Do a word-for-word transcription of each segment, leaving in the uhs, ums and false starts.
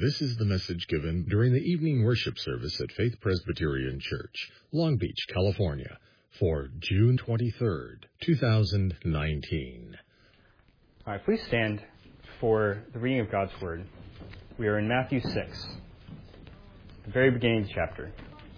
This is the message given during the evening worship service at Faith Presbyterian Church, Long Beach, California, for June twenty-third, two thousand nineteen. All right, please stand for the reading of God's Word. We are in Matthew six, the very beginning of the chapter.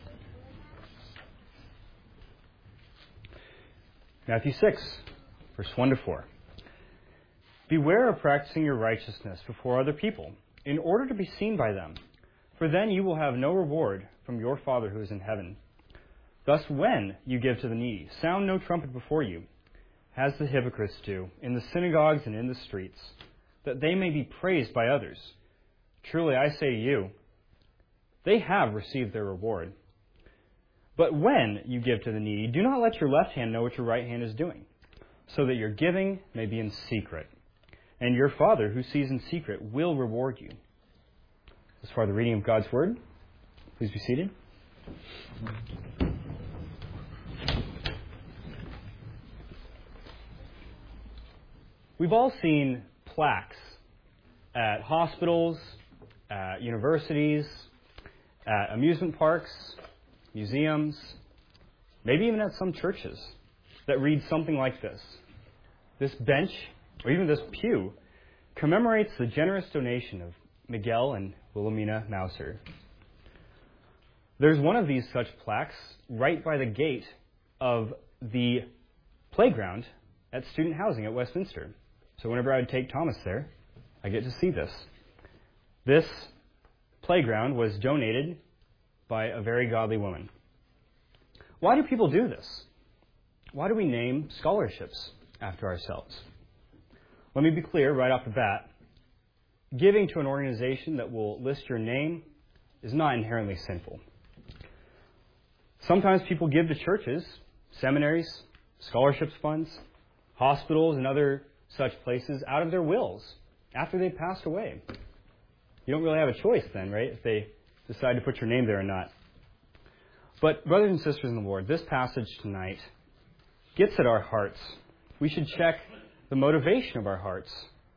Matthew six, verse one to four. Beware of practicing your righteousness before other people, in order to be seen by them, for then you will have no reward from your Father who is in heaven. Thus, when you give to the needy, sound no trumpet before you, as the hypocrites do, in the synagogues and in the streets, that they may be praised by others. Truly, I say to you, they have received their reward. But when you give to the needy, do not let your left hand know what your right hand is doing, so that your giving may be in secret. And your Father, who sees in secret, will reward you. As far as the reading of God's Word, please be seated. We've all seen plaques at hospitals, at universities, at amusement parks, museums, maybe even at some churches that read something like this. This bench, or even this pew, commemorates the generous donation of Miguel and Wilhelmina Mauser. There's one of these such plaques right by the gate of the playground at student housing at Westminster. So whenever I would take Thomas there, I get to see this. This playground was donated by a very godly woman. Why do people do this? Why do we name scholarships after ourselves? Let me be clear right off the bat. Giving to an organization that will list your name is not inherently sinful. Sometimes people give to churches, seminaries, scholarships funds, hospitals, and other such places out of their wills after they've passed away. You don't really have a choice then, right, if they decide to put your name there or not. But brothers and sisters in the Lord, this passage tonight gets at our hearts. We should check the motivation of our hearts,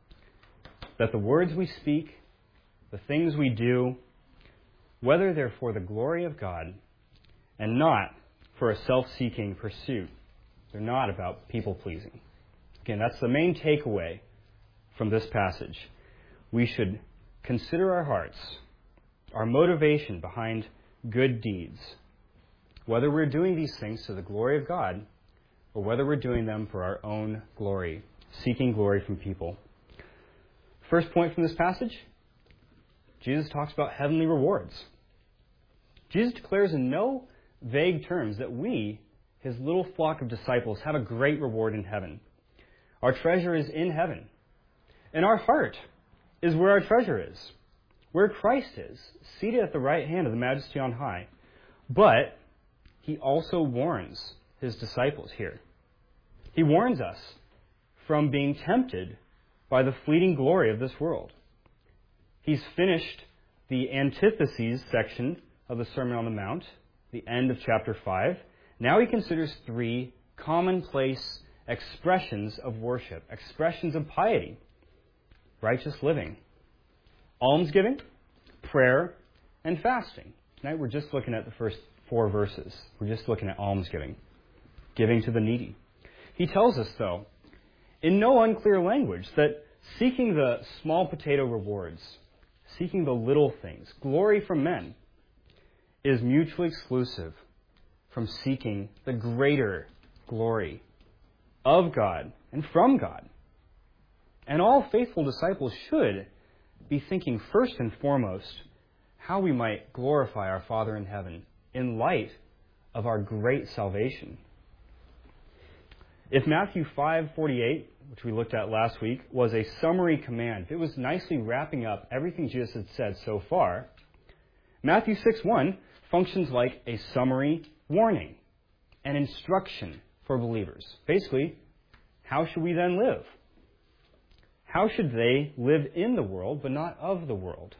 that the words we speak, the things we do, whether they're for the glory of God and not for a self-seeking pursuit. They're not about people-pleasing. Again, that's the main takeaway from this passage. We should consider our hearts, our motivation behind good deeds, whether we're doing these things to the glory of God or whether we're doing them for our own glory, seeking glory from people. First point from this passage, Jesus talks about heavenly rewards. Jesus declares in no vague terms that we, his little flock of disciples, have a great reward in heaven. Our treasure is in heaven. And our heart is where our treasure is, where Christ is, seated at the right hand of the Majesty on high. But he also warns his disciples here. He warns us from being tempted by the fleeting glory of this world. He's finished the antitheses section of the Sermon on the Mount, the end of chapter five. Now he considers three commonplace expressions of worship, expressions of piety, righteous living, almsgiving, prayer, and fasting. Tonight we're just looking at the first four verses. We're just looking at almsgiving, giving to the needy. He tells us, though, in no unclear language, that seeking the small potato rewards, seeking the little things, glory from men, is mutually exclusive from seeking the greater glory of God and from God. And all faithful disciples should be thinking first and foremost how we might glorify our Father in heaven in light of our great salvation. If Matthew five forty-eight, which we looked at last week, was a summary command, if it was nicely wrapping up everything Jesus had said so far, Matthew six one functions like a summary warning, an instruction for believers. Basically, how should we then live? How should they live in the world, but not of the world?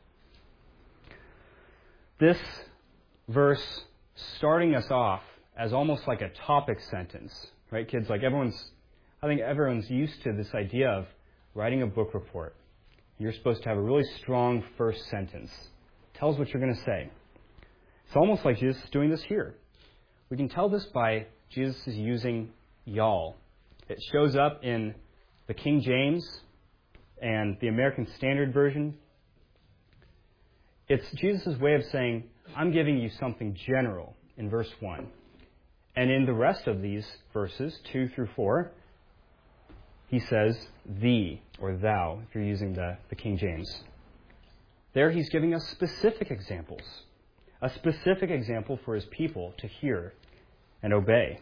This verse starting us off as almost like a topic sentence, right, kids? Like everyone's, I think everyone's used to this idea of writing a book report You're supposed to have a really strong first sentence. Tell us what you're going to say. It's almost like Jesus is doing this here. We can tell this by Jesus is using y'all. It shows up in the King James and the American Standard Version. It's Jesus' way of saying, I'm giving you something general in verse one. And in the rest of these verses, two through four, he says thee or thou, if you're using the, the King James. There he's giving us specific examples. A specific example for his people to hear and obey.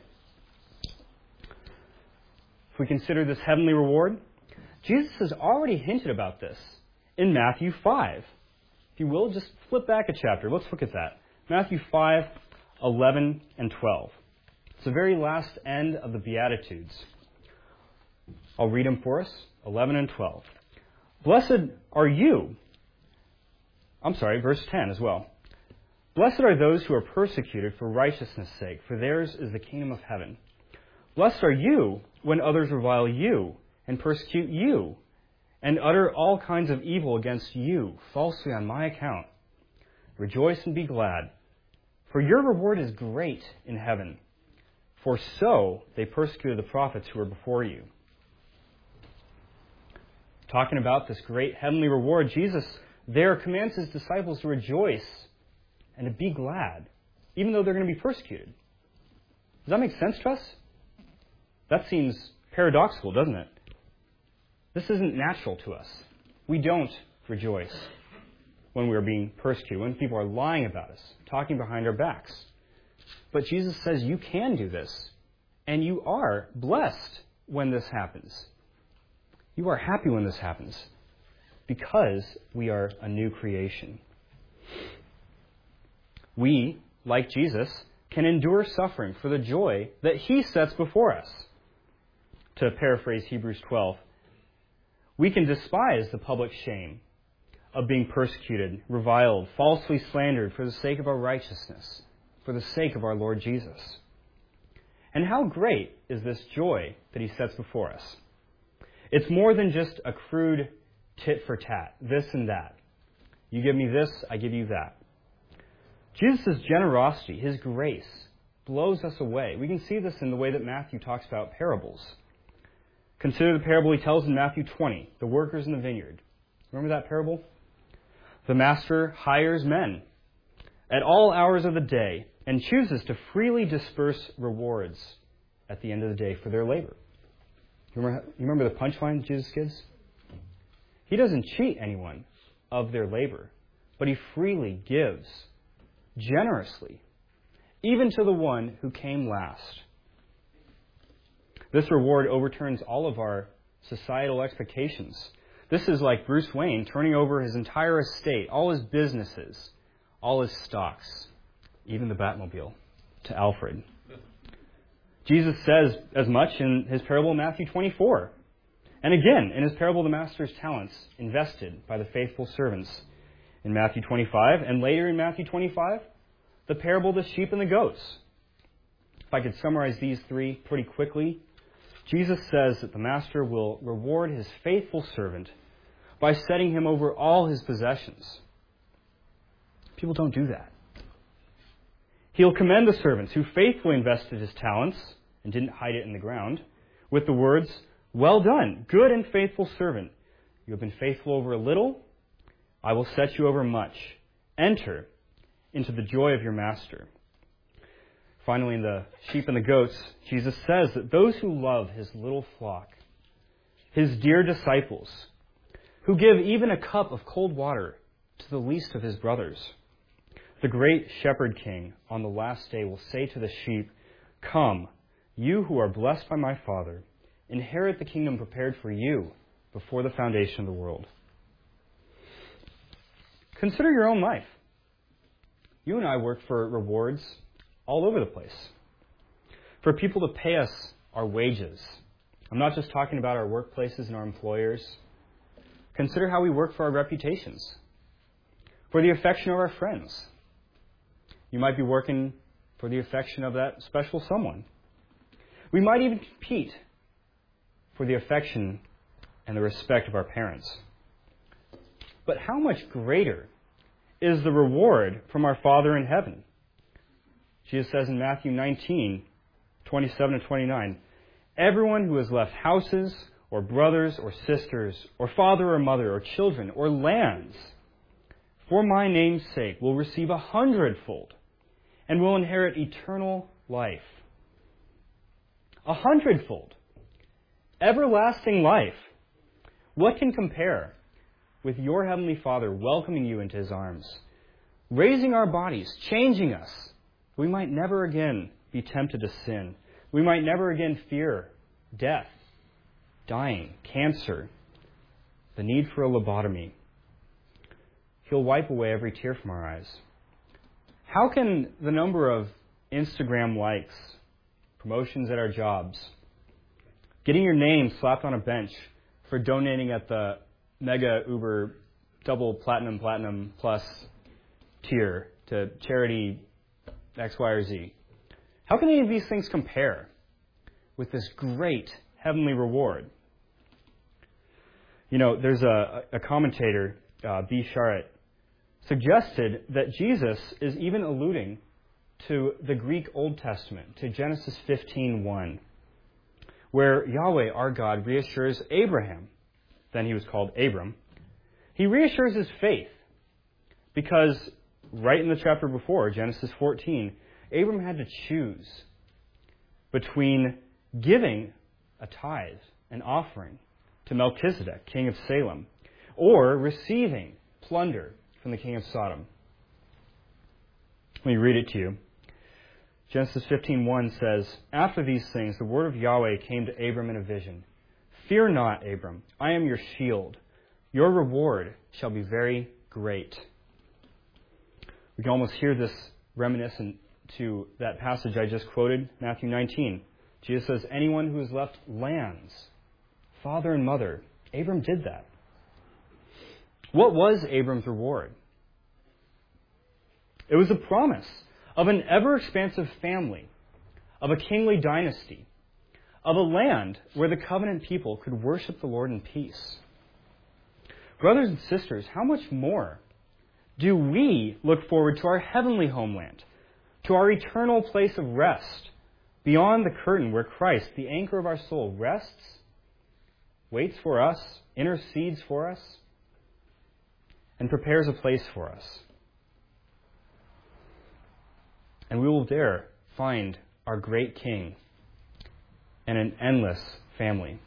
If we consider this heavenly reward, Jesus has already hinted about this in Matthew five. If you will, just flip back a chapter. Let's look at that. Matthew five, eleven, and twelve. It's the very last end of the Beatitudes. I'll read them for us, eleven and twelve. Blessed are you. I'm sorry, verse ten as well. Blessed are those who are persecuted for righteousness' sake, for theirs is the kingdom of heaven. Blessed are you when others revile you and persecute you and utter all kinds of evil against you falsely on my account. Rejoice and be glad, for your reward is great in heaven. For so they persecuted the prophets who were before you. Talking about this great heavenly reward, Jesus there commands his disciples to rejoice and to be glad, even though they're going to be persecuted. Does that make sense to us? That seems paradoxical, doesn't it? This isn't natural to us. We don't rejoice when we're being persecuted, when people are lying about us, talking behind our backs. But Jesus says you can do this, and you are blessed when this happens. You are happy when this happens, because we are a new creation. We, like Jesus, can endure suffering for the joy that he sets before us. To paraphrase Hebrews twelve, we can despise the public shame of being persecuted, reviled, falsely slandered for the sake of our righteousness, for the sake of our Lord Jesus. And how great is this joy that he sets before us? It's more than just a crude tit for tat, this and that. You give me this, I give you that. Jesus' generosity, his grace, blows us away. We can see this in the way that Matthew talks about parables. Consider the parable he tells in Matthew twenty, the workers in the vineyard. Remember that parable? The master hires men at all hours of the day and chooses to freely disperse rewards at the end of the day for their labor. You remember, you remember the punchline Jesus gives? He doesn't cheat anyone of their labor, but he freely gives, generously, even to the one who came last. This reward overturns all of our societal expectations. This is like Bruce Wayne turning over his entire estate, all his businesses, all his stocks, even the Batmobile, to Alfred. Jesus says as much in his parable in Matthew twenty-four. And again, in his parable, the master's talents invested by the faithful servants in Matthew twenty-five. And later in Matthew twenty-five, the parable of the sheep and the goats. If I could summarize these three pretty quickly, Jesus says that the master will reward his faithful servant by setting him over all his possessions. People don't do that. He'll commend the servants who faithfully invested his talents and didn't hide it in the ground with the words, "Well done, good and faithful servant. You have been faithful over a little. I will set you over much. Enter into the joy of your master." Finally, in the sheep and the goats, Jesus says that those who love his little flock, his dear disciples, who give even a cup of cold water to the least of his brothers, the great shepherd king on the last day will say to the sheep, "Come, you who are blessed by my Father, inherit the kingdom prepared for you before the foundation of the world." Consider your own life. You and I work for rewards all over the place. For people to pay us our wages. I'm not just talking about our workplaces and our employers. Consider how we work for our reputations, for the affection of our friends. You might be working for the affection of that special someone. We might even compete for the affection and the respect of our parents. But how much greater is the reward from our Father in heaven? Jesus says in Matthew nineteen, twenty-seven to twenty-nine, everyone who has left houses or brothers or sisters or father or mother or children or lands for my name's sake will receive a hundredfold and will inherit eternal life. A hundredfold. Everlasting life. What can compare with your Heavenly Father welcoming you into His arms, raising our bodies, changing us? We might never again be tempted to sin. We might never again fear death, dying, cancer, the need for a lobotomy. He'll wipe away every tear from our eyes. How can the number of Instagram likes, promotions at our jobs, getting your name slapped on a bench for donating at the Mega Uber Double Platinum Platinum Plus tier to charity X, Y, or Z, how can any of these things compare with this great heavenly reward? You know, there's a, a commentator, uh, B. Charette, suggested that Jesus is even alluding to the Greek Old Testament, to Genesis fifteen one, where Yahweh, our God, reassures Abraham, then he was called Abram, he reassures his faith because right in the chapter before, Genesis fourteen, Abram had to choose between giving a tithe, an offering, to Melchizedek, king of Salem, or receiving plunder from the king of Sodom. Let me read it to you. Genesis fifteen one says, after these things, the word of Yahweh came to Abram in a vision. Fear not, Abram, I am your shield. Your reward shall be very great. We can almost hear this reminiscent to that passage I just quoted, Matthew nineteen. Jesus says, anyone who has left lands, father and mother, Abram did that. What was Abram's reward? It was a promise of an ever-expansive family, of a kingly dynasty, of a land where the covenant people could worship the Lord in peace. Brothers and sisters, how much more do we look forward to our heavenly homeland, to our eternal place of rest, beyond the curtain where Christ, the anchor of our soul, rests, waits for us, intercedes for us, and prepares a place for us. And we will there find our great King and an endless family.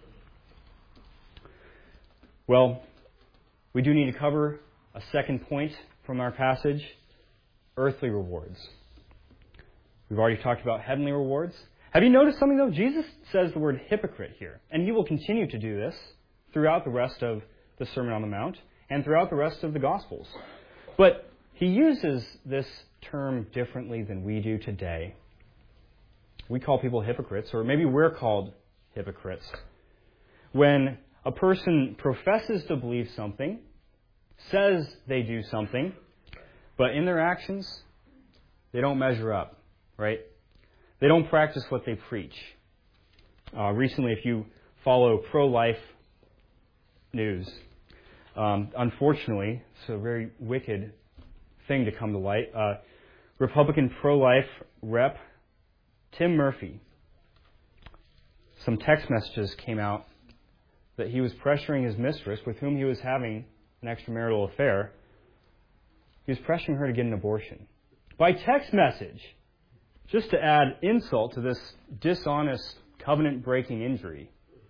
Well, we do need to cover a second point from our passage, earthly rewards. We've already talked about heavenly rewards. Have you noticed something, though? Jesus says the word hypocrite here, and he will continue to do this throughout the rest of the Sermon on the Mount and throughout the rest of the Gospels. But he uses this term differently than we do today. We call people hypocrites, or maybe we're called hypocrites, when a person professes to believe something, says they do something, but in their actions, they don't measure up, right? They don't practice what they preach. Uh, recently, if you follow pro-life news, um, unfortunately, it's a very wicked thing to come to light. Uh, Republican pro-life rep Tim Murphy, some text messages came out that he was pressuring his mistress, with whom he was having an extramarital affair. He was pressuring her to get an abortion by text message, just to add insult to this dishonest, covenant-breaking injury.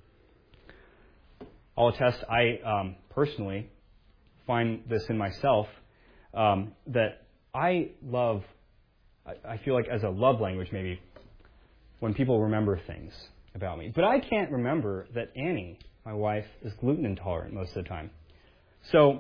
I'll attest, I um, personally find this in myself, um, that I love, I, I feel like as a love language maybe, when people remember things about me. But I can't remember that Annie, my wife, is gluten intolerant most of the time. So,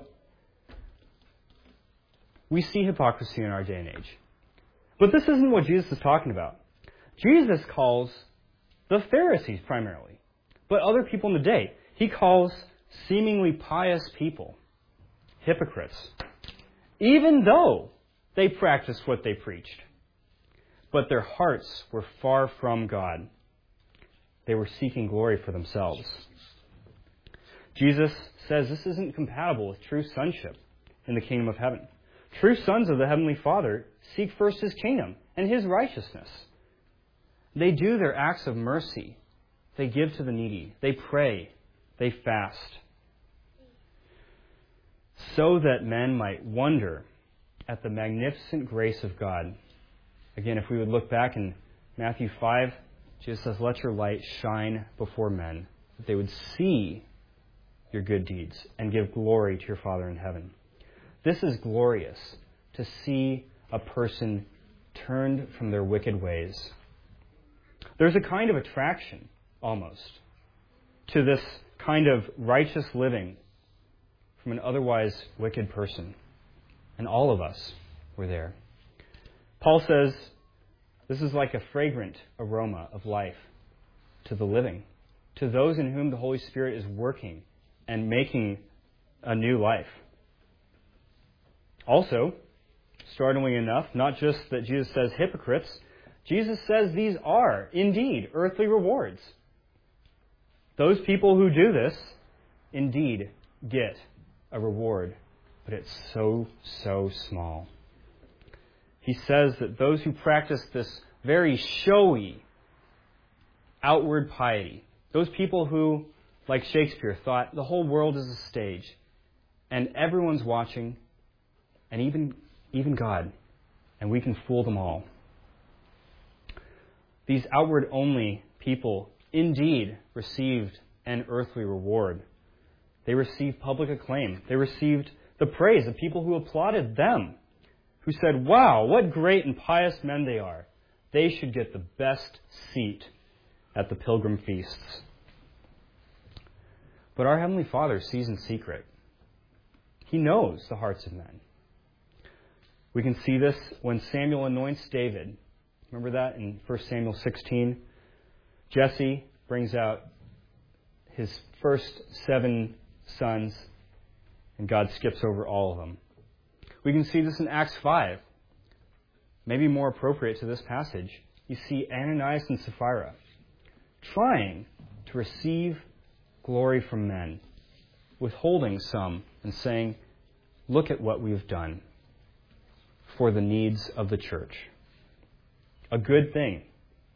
we see hypocrisy in our day and age. But this isn't what Jesus is talking about. Jesus calls the Pharisees primarily, but other people in the day. He calls seemingly pious people hypocrites, even though they practiced what they preached. But their hearts were far from God. They were seeking glory for themselves. Jesus says this isn't compatible with true sonship in the kingdom of heaven. True sons of the Heavenly Father seek first His kingdom and His righteousness. They do their acts of mercy. They give to the needy. They pray. They fast. So that men might wonder at the magnificent grace of God. Again, if we would look back in Matthew five, Jesus says, "Let your light shine before men, that they would see your good deeds and give glory to your Father in heaven." This is glorious, to see a person turned from their wicked ways. There's a kind of attraction, almost, to this kind of righteous living from an otherwise wicked person. And all of us were there. Paul says this is like a fragrant aroma of life to the living, to those in whom the Holy Spirit is working and making a new life. Also, startling enough, not just that Jesus says hypocrites, Jesus says these are indeed earthly rewards. Those people who do this indeed get a reward, but it's so, so small. He says that those who practice this very showy outward piety, those people who, like Shakespeare, thought the whole world is a stage and everyone's watching, and even, even God, and we can fool them all. These outward-only people indeed received an earthly reward. They received public acclaim. They received the praise of people who applauded them, who said, "Wow, what great and pious men they are. They should get the best seat at the pilgrim feasts." But our Heavenly Father sees in secret. He knows the hearts of men. We can see this when Samuel anoints David. Remember that in First Samuel sixteen? Jesse brings out his first seven sons, and God skips over all of them. We can see this in Acts five. Maybe more appropriate to this passage. You see Ananias and Sapphira trying to receive glory from men, withholding some and saying, "Look at what we've done for the needs of the church." A good thing,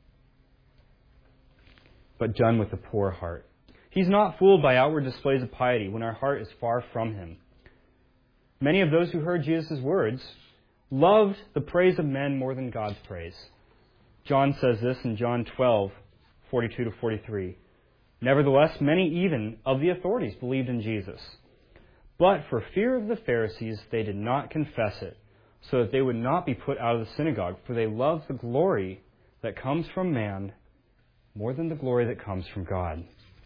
but done with a poor heart. He's not fooled by outward displays of piety when our heart is far from Him. Many of those who heard Jesus' words loved the praise of men more than God's praise. John says this in John twelve, forty-two to forty-three. "Nevertheless, many even of the authorities believed in Jesus. But for fear of the Pharisees, they did not confess it, so that they would not be put out of the synagogue, for they loved the glory that comes from man more than the glory that comes from God."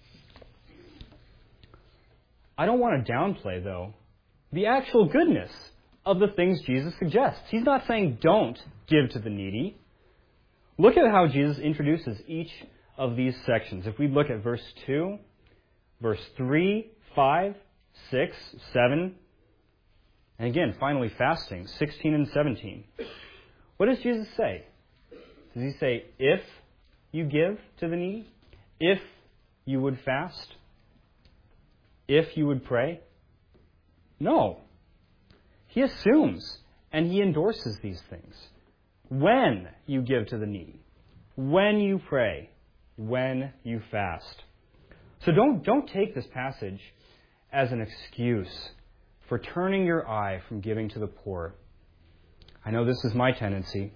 I don't want to downplay, though, the actual goodness of the things Jesus suggests. He's not saying don't give to the needy. Look at how Jesus introduces each of these sections. If we look at verse two, verse three, five, six, seven, and again, finally, fasting, sixteen and seventeen. What does Jesus say? Does He say, if you give to the needy? If you would fast? If you would pray? No. He assumes and He endorses these things. When you give to the needy, when you pray, when you fast. So don't, don't take this passage as an excuse for turning your eye from giving to the poor. I know this is my tendency.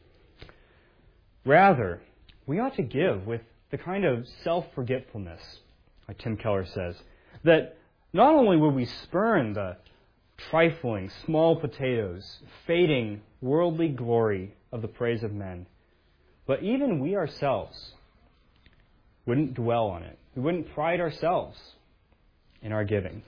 Rather, we ought to give with the kind of self-forgetfulness, like Tim Keller says, that not only will we spurn the trifling, small potatoes, fading, worldly glory of the praise of men, but even we ourselves wouldn't dwell on it. We wouldn't pride ourselves in our giving.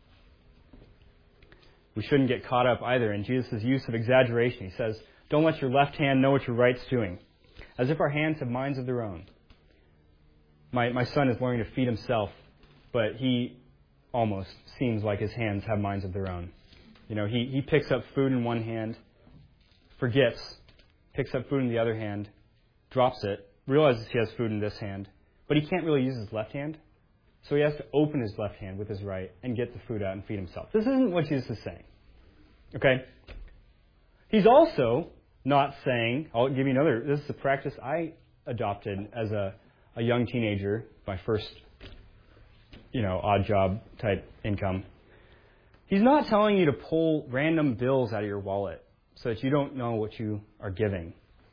We shouldn't get caught up either in Jesus' use of exaggeration. He says, "Don't let your left hand know what your right's doing," as if our hands have minds of their own. My my son is learning to feed himself, but he almost seems like his hands have minds of their own. You know, he, he picks up food in one hand, forgets, picks up food in the other hand, drops it, realizes he has food in this hand, but he can't really use his left hand. so he has to open his left hand with his right and get the food out and feed himself. This isn't what Jesus is saying. Okay? He's also not saying, I'll give you another, this is a practice I adopted as a, a young teenager, my first, you know, odd job type income. He's not telling you to pull random bills out of your wallet so that you don't know what you are giving.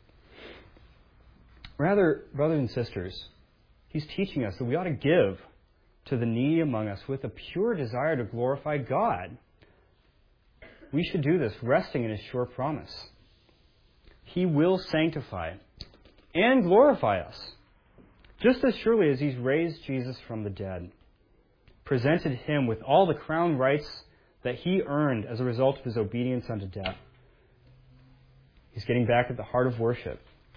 Rather, brothers and sisters, he's teaching us that we ought to give to the needy among us with a pure desire to glorify God. We should do this resting in His sure promise. He will sanctify and glorify us, just as surely as He's raised Jesus from the dead, presented Him with all the crown rights that He earned as a result of His obedience unto death. He's getting back at the heart of worship,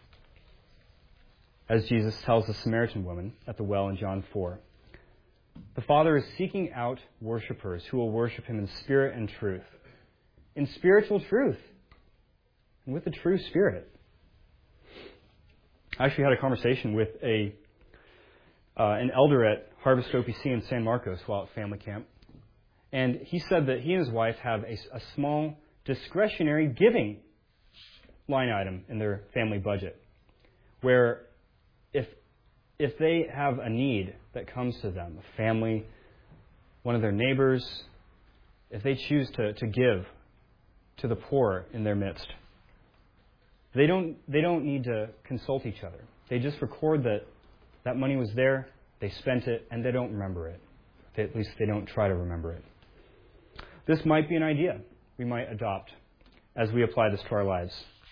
as Jesus tells the Samaritan woman at the well in John four. The Father is seeking out worshipers who will worship Him in spirit and truth, in spiritual truth, and with the true Spirit. I actually had a conversation with a uh, an elder at Harvest O P C in San Marcos while at family camp, and he said that he and his wife have a, a small discretionary giving line item in their family budget, where if if they have a need that comes to them, a family, one of their neighbors, if they choose to, to give to the poor in their midst, they don't they don't need to consult each other. They just record that that money was there, they spent it, and they don't remember it. They, at least they don't try to remember it. This might be an idea we might adopt as we apply this to our lives.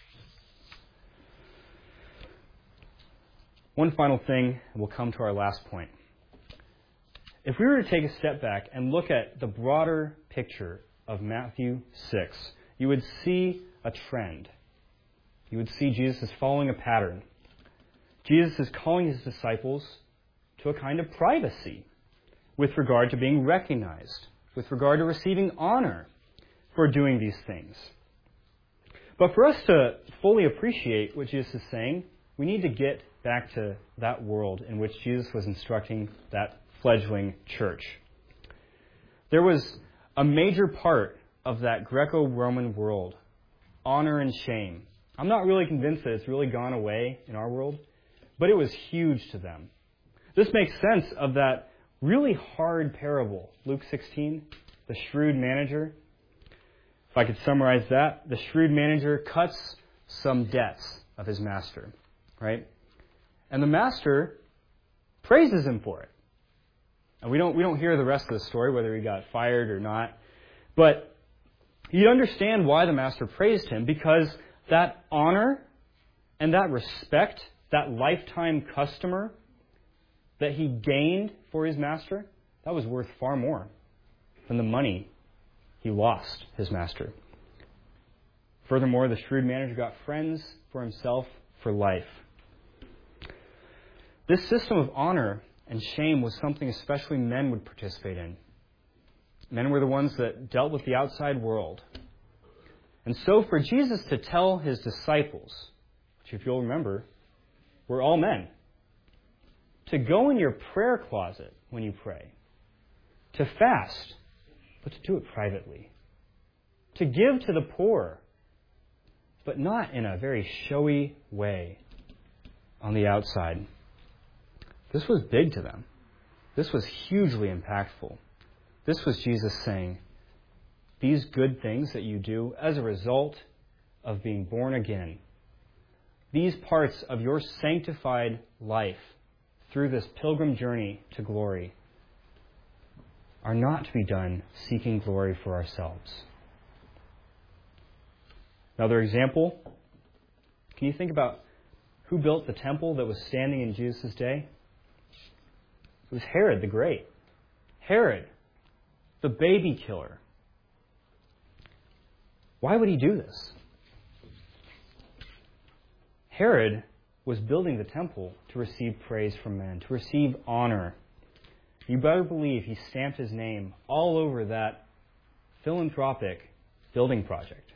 One final thing, and we'll come to our last point. If we were to take a step back and look at the broader picture of Matthew six, you would see a trend. You would see Jesus is following a pattern. Jesus is calling His disciples to a kind of privacy with regard to being recognized, with regard to receiving honor for doing these things. But for us to fully appreciate what Jesus is saying, we need to get back to that world in which Jesus was instructing that fledgling church. There was a major part of that Greco-Roman world, honor and shame. I'm not really convinced that it's really gone away in our world, but it was huge to them. This makes sense of that really hard parable, Luke sixteen, the shrewd manager. If I could summarize that, the shrewd manager cuts some debts of his master, right? And the master praises him for it. And we don't we don't hear the rest of the story, whether he got fired or not. But you understand why the master praised him, because that honor and that respect, that lifetime customer that he gained for his master, that was worth far more than the money he lost his master. Furthermore, the shrewd manager got friends for himself for life. This system of honor and shame was something especially men would participate in. Men were the ones that dealt with the outside world. And so for Jesus to tell His disciples, which if you'll remember, were all men, to go in your prayer closet when you pray, to fast, but to do it privately, to give to the poor, but not in a very showy way on the outside. This was big to them. This was hugely impactful. This was Jesus saying, these good things that you do as a result of being born again, these parts of your sanctified life through this pilgrim journey to glory, are not to be done seeking glory for ourselves. Another example, can you think about who built the temple that was standing in Jesus' day? It was Herod the Great. Herod, the baby killer. Why would he do this? Herod was building the temple to receive praise from men, to receive honor. You better believe he stamped his name all over that philanthropic building project.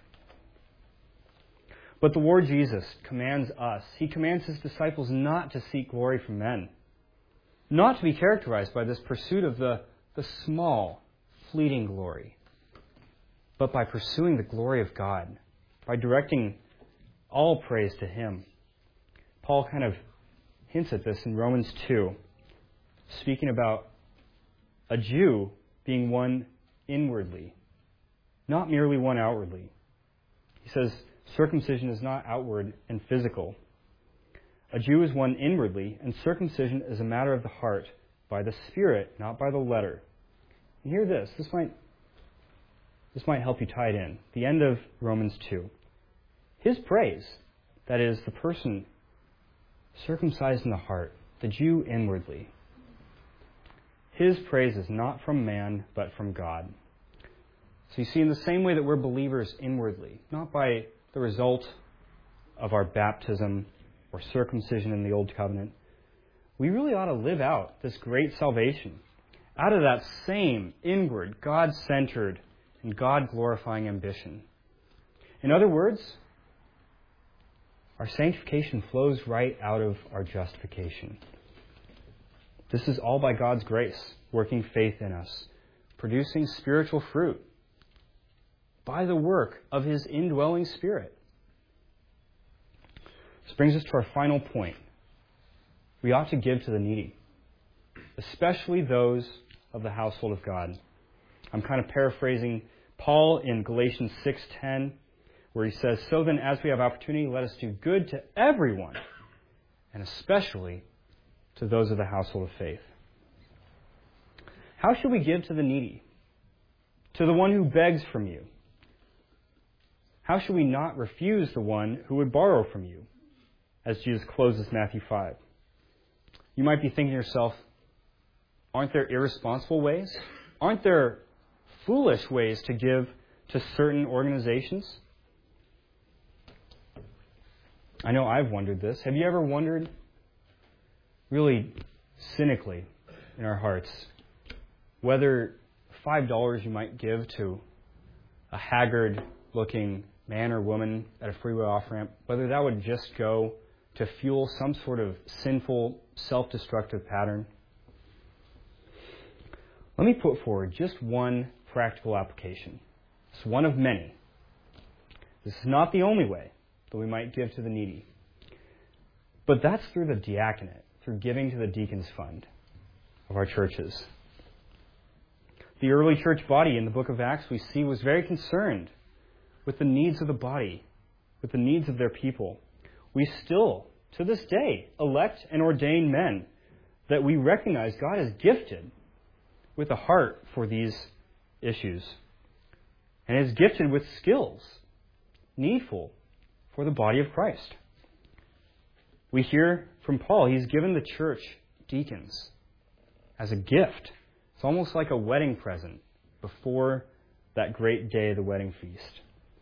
But the Lord Jesus commands us, He commands His disciples not to seek glory from men. not to be characterized by this pursuit of the, the small, fleeting glory, but by pursuing the glory of God, by directing all praise to Him. Paul kind of hints at this in Romans two, speaking about a Jew being one inwardly, not merely one outwardly. He says, circumcision is not outward and physical. A Jew is one inwardly, and circumcision is a matter of the heart, by the Spirit, not by the letter. And hear this. This might, this might help you tie it in. The end of Romans two. His praise, that is, the person circumcised in the heart, the Jew inwardly. His praise is not from man, but from God. So you see, in the same way that we're believers inwardly, not by the result of our baptism or circumcision in the Old Covenant, we really ought to live out this great salvation out of that same inward, God-centered, and God-glorifying ambition. In other words, our sanctification flows right out of our justification. This is all by God's grace, working faith in us, producing spiritual fruit by the work of His indwelling Spirit. This brings us to our final point. We ought to give to the needy, especially those of the household of God. I'm kind of paraphrasing Paul in Galatians six ten, where he says, "So then, as we have opportunity, let us do good to everyone, and especially to those of the household of faith." How should we give to the needy? To the one who begs from you? How should we not refuse the one who would borrow from you? As Jesus closes Matthew five. You might be thinking to yourself, aren't there irresponsible ways? Aren't there foolish ways to give to certain organizations? I know I've wondered this. Have you ever wondered, really cynically in our hearts, whether five dollars you might give to a haggard-looking man or woman at a freeway off-ramp, whether that would just go to fuel some sort of sinful, self-destructive pattern? Let me put forward just one practical application. It's one of many. This is not the only way that we might give to the needy. But that's through the diaconate, through giving to the deacons fund of our churches. The early church body in the book of Acts, we see, was very concerned with the needs of the body, with the needs of their people. We still, to this day, elect and ordain men that we recognize God has gifted with a heart for these issues, and is gifted with skills needful for the body of Christ. We hear from Paul, he's given the church deacons as a gift. It's almost like a wedding present before that great day of the wedding feast.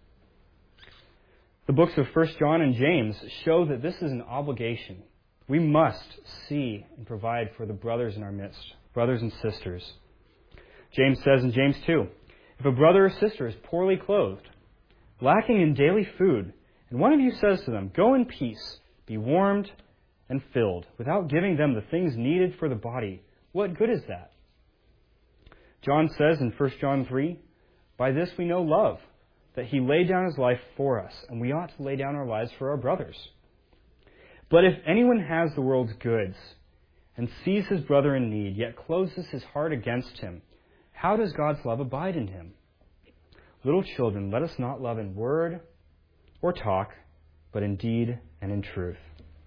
The books of First John and James show that this is an obligation. We must see and provide for the brothers in our midst, brothers and sisters. James says in James two, "If a brother or sister is poorly clothed, lacking in daily food, and one of you says to them, 'Go in peace, be warmed and filled,' without giving them the things needed for the body, what good is that?" John says in First John three, "By this we know love, that He laid down His life for us, and we ought to lay down our lives for our brothers. But if anyone has the world's goods and sees his brother in need, yet closes his heart against him, how does God's love abide in him? Little children, let us not love in word or talk, but in deed and in truth."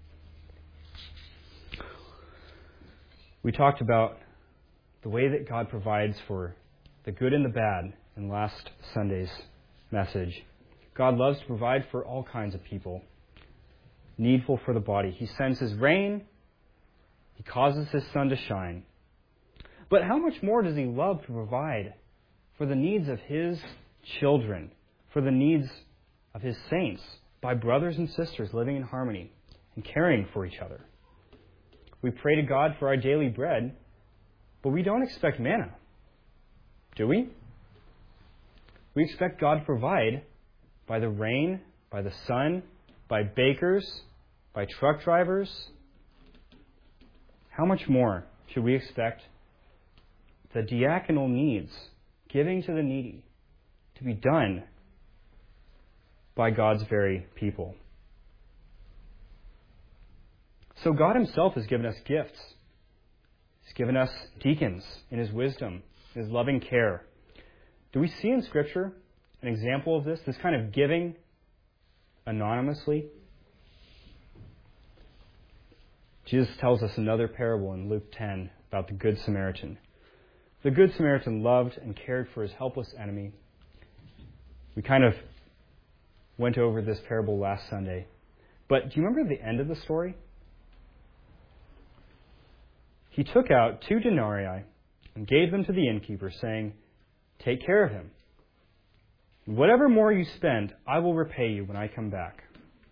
We talked about the way that God provides for the good and the bad in last Sunday's message. God loves to provide for all kinds of people, needful for the body. He sends His rain. He causes His sun to shine. But how much more does He love to provide for the needs of His children, for the needs of His saints, by brothers and sisters living in harmony and caring for each other? We pray to God for our daily bread, but we don't expect manna, do we? We expect God to provide by the rain, by the sun, by bakers, by truck drivers. How much more should we expect the diaconal needs, giving to the needy, to be done by God's very people. So God himself has given us gifts. He's given us deacons in his wisdom, his loving care. Do we see in Scripture an example of this, this kind of giving anonymously? Jesus tells us another parable in Luke ten about the Good Samaritan. The Good Samaritan loved and cared for his helpless enemy. We kind of went over this parable last Sunday. But do you remember the end of the story? He took out two denarii and gave them to the innkeeper, saying, "Take care of him. Whatever more you spend, I will repay you when I come back."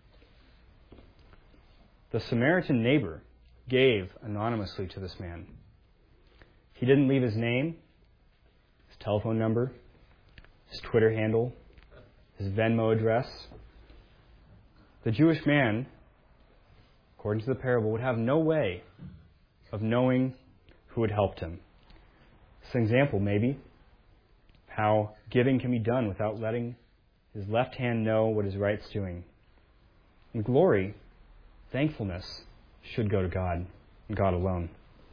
The Samaritan neighbor gave anonymously to this man. He didn't leave his name, his telephone number, his Twitter handle, his Venmo address. The Jewish man, according to the parable, would have no way of knowing who had helped him. It's an example, maybe, how giving can be done without letting his left hand know what his right's doing. And glory, thankfulness, should go to God and God alone.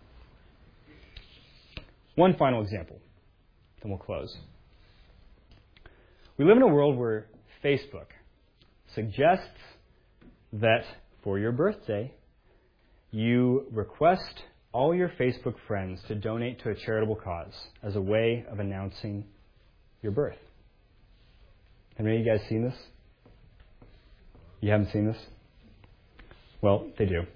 One final example, then we'll close. We live in a world where Facebook suggests that for your birthday, you request all your Facebook friends to donate to a charitable cause as a way of announcing your birth. Have any of you guys seen this? You haven't seen this? Well, they do.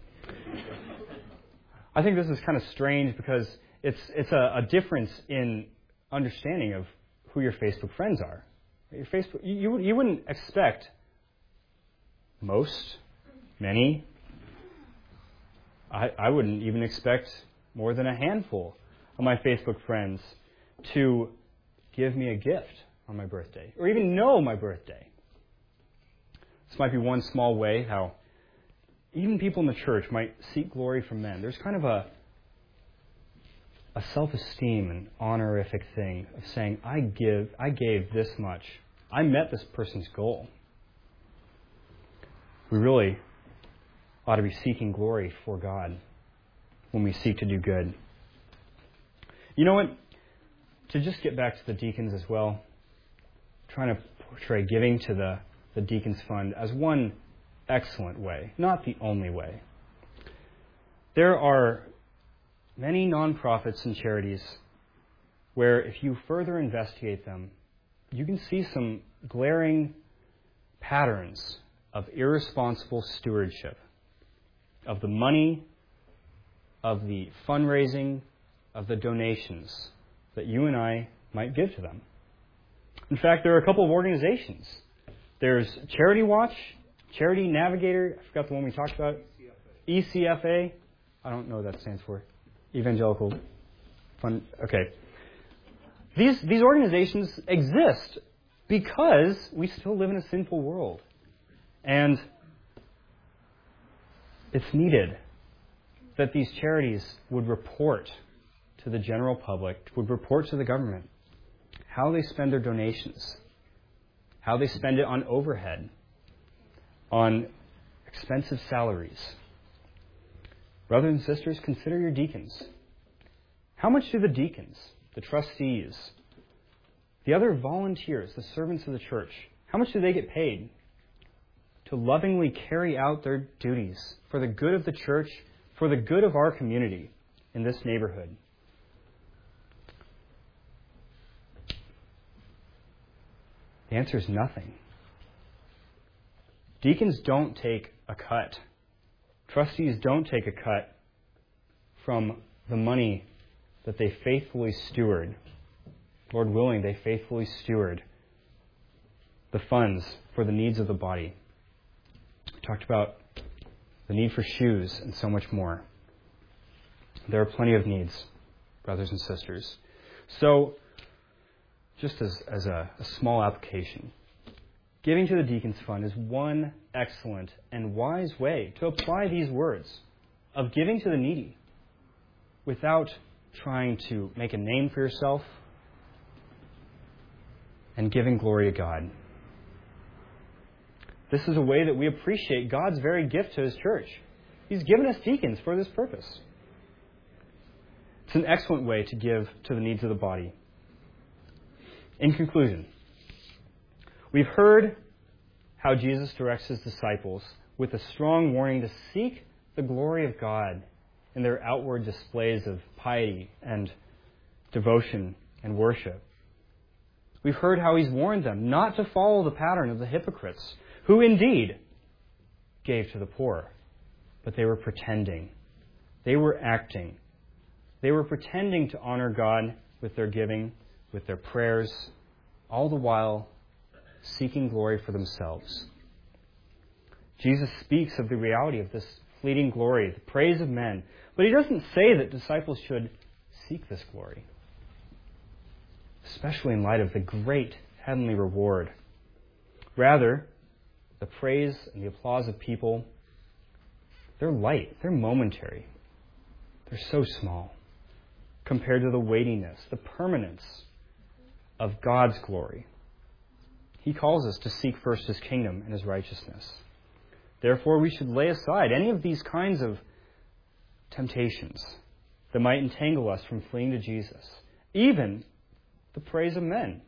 I think this is kind of strange because it's it's a, a difference in understanding of who your Facebook friends are. Your Facebook, you you wouldn't expect most, many. I, I wouldn't even expect more than a handful of my Facebook friends to give me a gift on my birthday, or even know my birthday. This might be one small way how even people in the church might seek glory from men. There's kind of a a self-esteem and honorific thing of saying, I give, I gave this much. I met this person's goal. We really ought to be seeking glory for God when we seek to do good. You know what? To just get back to the deacons as well, I'm trying to portray giving to the, the deacons fund as one excellent way, not the only way. There are many nonprofits and charities where if you further investigate them, you can see some glaring patterns of irresponsible stewardship of the money, of the fundraising, of the donations that you and I might give to them. In fact, there are a couple of organizations. There's Charity Watch, Charity Navigator, I forgot the one we talked about, E C F A. I don't know what that stands for. Evangelical Fund. Okay. These these organizations exist because we still live in a sinful world. And it's needed that these charities would report to the general public, would report to the government how they spend their donations, how they spend it on overhead, on expensive salaries. Brothers and sisters, consider your deacons. How much do the deacons, the trustees, the other volunteers, the servants of the church, how much do they get paid to lovingly carry out their duties for the good of the church, for the good of our community in this neighborhood? The answer is nothing. Deacons don't take a cut. Trustees don't take a cut from the money that they faithfully steward. Lord willing, they faithfully steward the funds for the needs of the body. We talked about the need for shoes and so much more. There are plenty of needs, brothers and sisters. So, just as, as a, a small application, giving to the Deacons Fund is one excellent and wise way to apply these words of giving to the needy without trying to make a name for yourself, and giving glory to God. This is a way that we appreciate God's very gift to His church. He's given us deacons for this purpose. It's an excellent way to give to the needs of the body. In conclusion, we've heard how Jesus directs His disciples with a strong warning to seek the glory of God in their outward displays of piety and devotion and worship. We've heard how He's warned them not to follow the pattern of the hypocrites, who indeed gave to the poor, but they were pretending. They were acting. They were pretending to honor God with their giving, with their prayers, all the while seeking glory for themselves. Jesus speaks of the reality of this fleeting glory, the praise of men, but He doesn't say that disciples should seek this glory, especially in light of the great heavenly reward. Rather, the praise and the applause of people, they're light, they're momentary, they're so small compared to the weightiness, the permanence of God's glory. He calls us to seek first His kingdom and His righteousness. Therefore, we should lay aside any of these kinds of temptations that might entangle us from fleeing to Jesus, even the praise of men,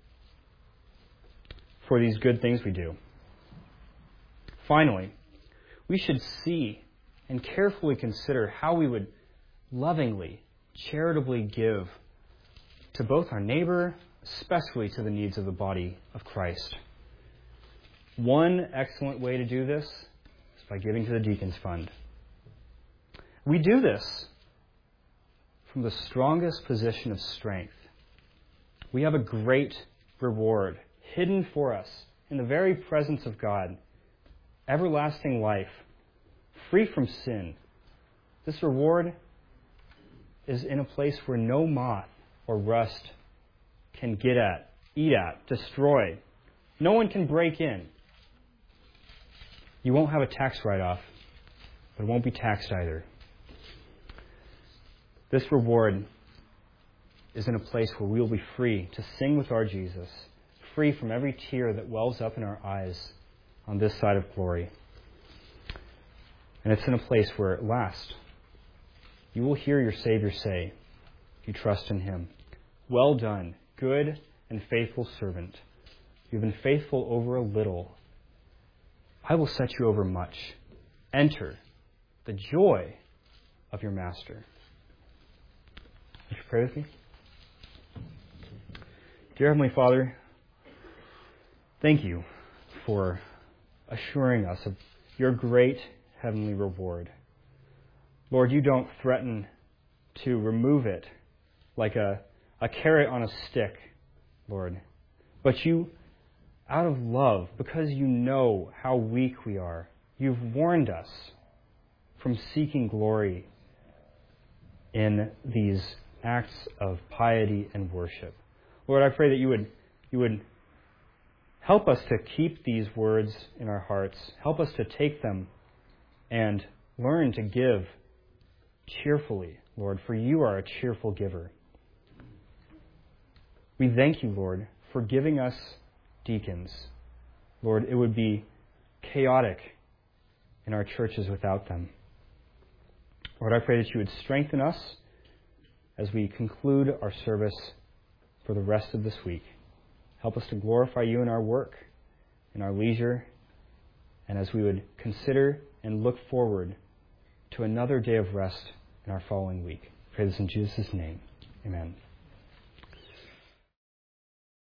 for these good things we do. Finally, we should see and carefully consider how we would lovingly, charitably give to both our neighbor, especially to the needs of the body of Christ. One excellent way to do this is by giving to the Deacons Fund. We do this from the strongest position of strength. We have a great reward hidden for us in the very presence of God, everlasting life, free from sin. This reward is in a place where no moth or rust can get at, eat at, destroy. No one can break in. You won't have a tax write-off, but it won't be taxed either. This reward is in a place where we will be free to sing with our Jesus, free from every tear that wells up in our eyes on this side of glory. And it's in a place where at last you will hear your Savior say, if you trust in Him, "Well done, good and faithful servant. You've been faithful over a little. I will set you over much. Enter the joy of your Master." Would you pray with me? Dear Heavenly Father, thank You for assuring us of Your great heavenly reward. Lord, You don't threaten to remove it like a, a carrot on a stick, Lord, but You, out of love, because You know how weak we are, You've warned us from seeking glory in these acts of piety and worship. Lord, I pray that you would you would help us to keep these words in our hearts. Help us to take them and learn to give cheerfully, Lord, for You are a cheerful giver. We thank You, Lord, for giving us deacons. Lord, it would be chaotic in our churches without them. Lord, I pray that You would strengthen us as we conclude our service for the rest of this week. Help us to glorify You in our work, in our leisure, and as we would consider and look forward to another day of rest in our following week. I pray this in Jesus' name. Amen.